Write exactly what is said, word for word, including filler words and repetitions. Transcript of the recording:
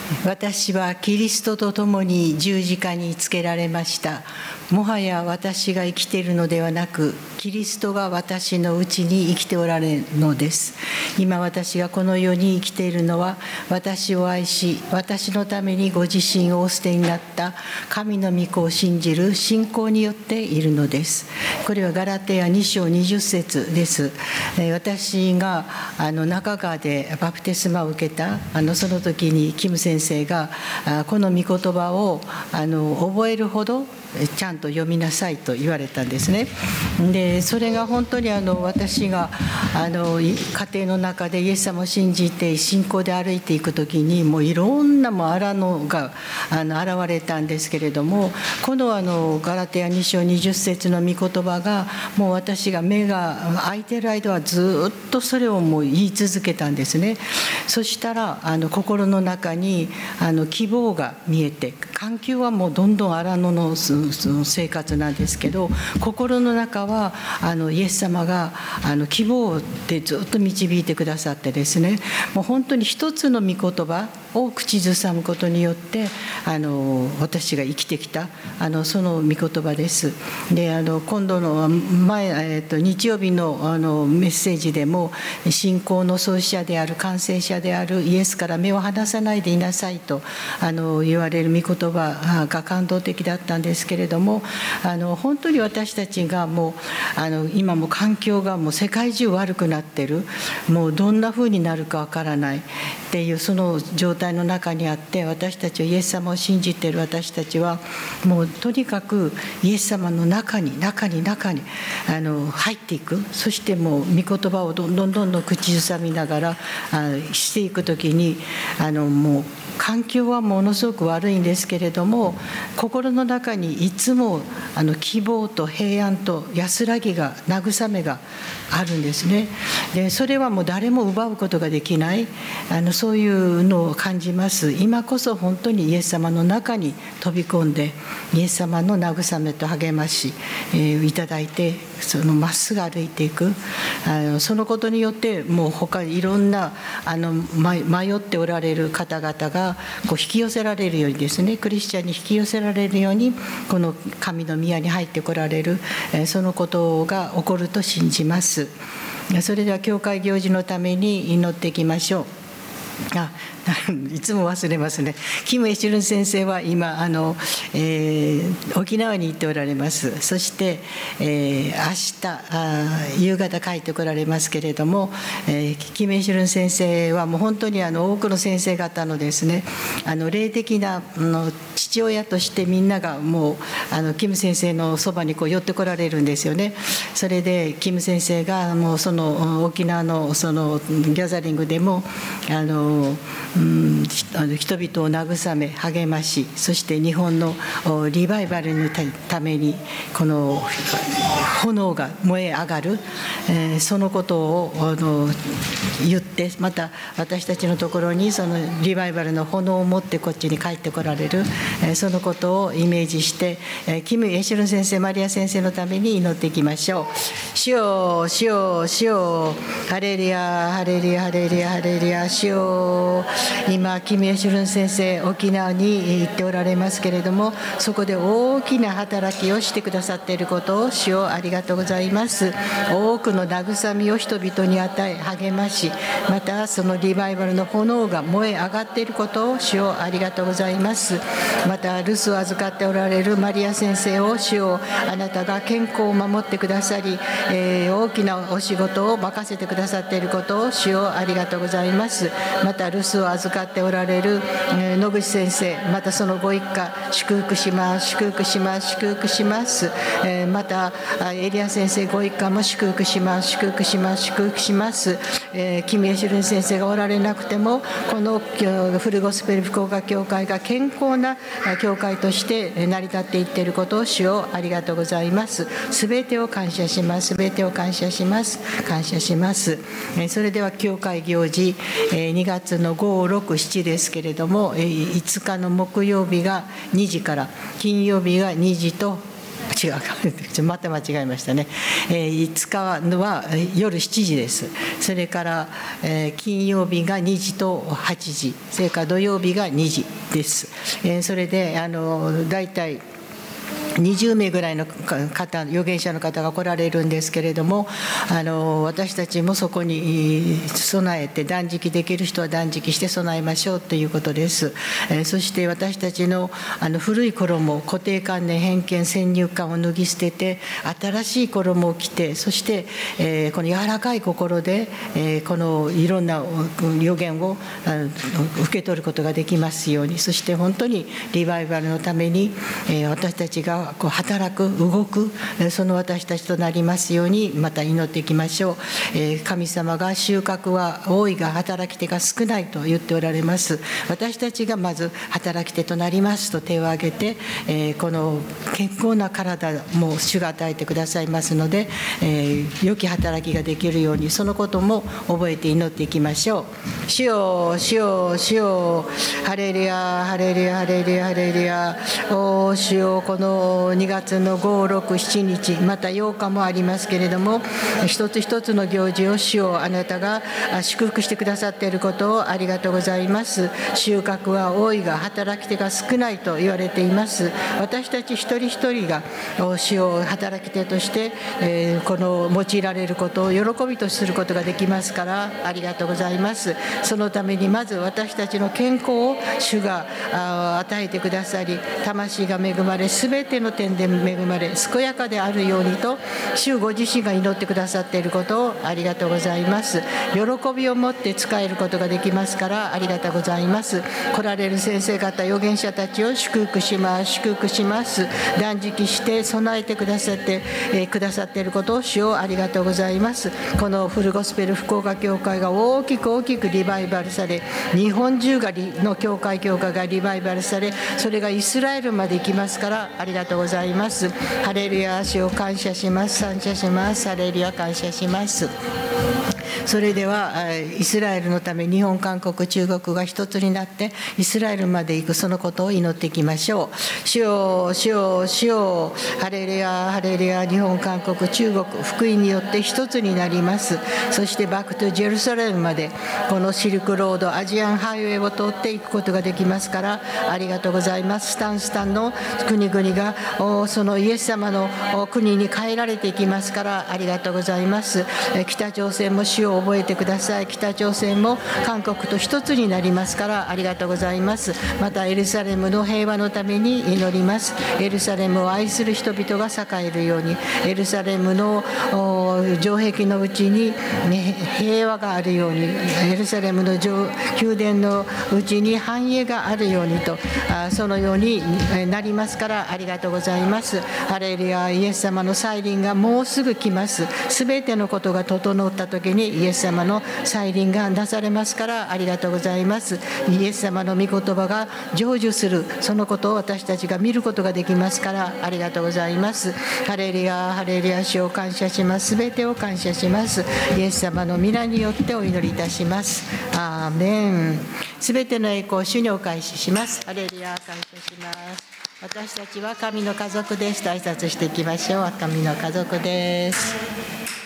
私はキリストと共に十字架につけられました。もはや私が生きているのではなく、キリストが私のうちに生きておられるのです。今私がこの世に生きているのは、私を愛し、私のためにご自身をお捨てになった神の御子を信じる信仰によっているのです。これはガラテヤに章にじゅっ節です。私があの中川でバプテスマを受けたあのその時にキム先生がこの御言葉をあの覚えるほどちゃんと読みなさいと言われたんですね。でそれが本当にあの私があの家庭の中でイエス様を信じて信仰で歩いていく時にもういろんなもう荒野があの現れたんですけれども、このあのガラテヤに章にじゅっ節の御言葉がもう私が目が開いている間はずっとそれをもう言い続けたんですね。そしたらあの心の中にあの希望が見えて、環境はもうどんどん荒野の生活なんですけど、心の中はあのイエス様があの希望でずっと導いてくださってですね、もう本当に一つの御言葉を口ずさむことによってあの私が生きてきたあのその御言葉です。であの今度の前、えー、と日曜日 の, あのメッセージでも、信仰の創始者である完成者であるイエスから目を離さないでいなさいとあの言われる御言葉が感動的だったんですけれども、あの本当に私たちがもうあの今も環境がもう世界中悪くなってる、もうどんな風になるかわからないっていうその状態の中にあって、私たちはイエス様を信じている私たちはもうとにかくイエス様の中に中に中にあの入っていく。そしてもう御言葉をどんどんどんどん口ずさみながらあしていくときに、あのもう環境はものすごく悪いんですけれども、心の中にいつもあの希望と平安と安らぎが慰めがあるんですね。でそれはもう誰も奪うことができないあのそういうのを感じます。今こそ本当にイエス様の中に飛び込んでイエス様の慰めと励まし、えー、いただいて、そのまっすぐ歩いていく、あのそのことによってもう他いろんなあの迷っておられる方々がこう引き寄せられるようにですね、クリスチャンに引き寄せられるようにこの神の宮に入ってこられる、えー、そのことが起こると信じます。それでは教会行事のために祈っていきましょう。あいつも忘れますね。キム・エシュルン先生は今あの、えー、沖縄に行っておられます。そして、えー、明日あ夕方帰ってこられますけれども、えー、キム・エシュルン先生はもう本当にあの多くの先生方のですね、あの霊的なあの父親としてみんながもうあのキム先生のそばにこう寄ってこられるんですよね。それでキム先生がもうその沖縄のそのギャザリングでもあのうん、人々を慰め励まし、そして日本のリバイバルのためにこの炎が燃え上がる、えー、そのことをあの言って、また私たちのところにそのリバイバルの炎を持ってこっちに帰ってこられる、えー、そのことをイメージして、えー、キム・エシュルン先生、マリア先生のために祈っていきましょう。主よ主よ主よ、ハレルヤハレルヤハレルヤハレルヤ、主よ。今キム・エシュルン先生沖縄に行っておられますけれども、そこで大きな働きをしてくださっていることを主よありがとうございます。多くの慰みを人々に与え励まし、またそのリバイバルの炎が燃え上がっていることを主よありがとうございます。また留守を預かっておられるマリア先生を主よあなたが健康を守ってくださり、えー、大きなお仕事を任せてくださっていることを主よありがとうございます。また留守を預かっておられる野口先生、またそのご一家祝福します祝福します祝福します。またエリア先生ご一家も祝福します祝福します祝福します。キム・エシュルン先生がおられなくてもこのフルゴスペル福岡教会が健康な教会として成り立っていっていることを主をありがとうございます。すべてを感謝します。すべてを感謝します感謝します。それでは教会行事にがつのご、ろく、しちですけれども、いつかの木曜日がにじから、金曜日がにじと違う、また間違えましたね。いつかは夜しちじです。それから金曜日がにじとはちじ、それから土曜日がにじです。それであのだいたいにじゅうめいぐらいの方、預言者の方が来られるんですけれども、あの私たちもそこに備えて、断食できる人は断食して備えましょうということです。えー、そして私たちのあの古い衣、固定観念、偏見、先入観を脱ぎ捨てて、新しい衣を着て、そして、えー、この柔らかい心で、えー、このいろんな預言を受け取ることができますように、そして本当にリバイバルのために、えー、私たちがこう働く、動く、その私たちとなりますようにまた祈っていきましょう。えー、神様が収穫は多いが働き手が少ないと言っておられます。私たちがまず働き手となりますと手を挙げて、えー、この健康な体も主が与えてくださいますので、えー、良き働きができるように、そのことも覚えて祈っていきましょう。主よ、主よ、主よ、ハレルヤ、ハレルヤ、ハレルヤ、ハレルヤ。おー、主よ、このにがつのご、ろく、しちにち、またようかもありますけれども、一つ一つの行事を主をあなたが祝福してくださっていることをありがとうございます。収穫は多いが働き手が少ないと言われています。私たち一人一人が主を働き手として、えー、この用いられることを喜びとすることができますから、ありがとうございます。そのためにまず私たちの健康を主が与えてくださり、魂が恵まれ、すべての点で恵まれ、健やかであるようにと主ご自身が祈ってくださっていることをありがとうございます。喜びを持って使えることができますから、ありがとうございます。来られる先生方、預言者たちを祝福します祝福します断食して備えてくださって、えー、くださっていることを主をありがとうございます。このフルゴスペル福岡教会が大きく大きくリバイバルされ、日本中がの教会教会がリバイバルされ、それがイスラエルまで行きますから、ありがとうございます。ハレルヤ、主を感謝します。感謝します。ハレルヤ、感謝します。それではイスラエルのため、日本、韓国、中国が一つになってイスラエルまで行く、そのことを祈っていきましょう。主よ、主よ、主よ、ハレルヤ、ハレルヤ。日本、韓国、中国、福音によって一つになります。そしてバックトゥジェルサレムまで、このシルクロード、アジアンハイウェイを通っていくことができますから、ありがとうございます。スタンスタンの国々がそのイエス様の国に変えられていきますから、ありがとうございます。北朝鮮も主を覚えてください。北朝鮮も韓国と一つになりますから、ありがとうございます。またエルサレムの平和のために祈ります。エルサレムを愛する人々が栄えるように、エルサレムの城壁のうちに、ね、平和があるように、エルサレムの宮殿のうちに繁栄があるようにと、そのようになりますから、ありがとうございます。ハレルヤ。イエス様の再臨がもうすぐ来ます。すべてのことが整った時にイエス様の再臨がなされますから、ありがとうございます。イエス様の御言葉が成就する、そのことを私たちが見ることができますから、ありがとうございます。ハレルヤ、ハレルヤ。主を感謝します。すべてを感謝します。イエス様の皆によってお祈りいたします。アーメン。すべての栄光を主にお返しします。ハレルヤ、感謝します。私たちは神の家族ですと挨拶していきましょう。神の家族です。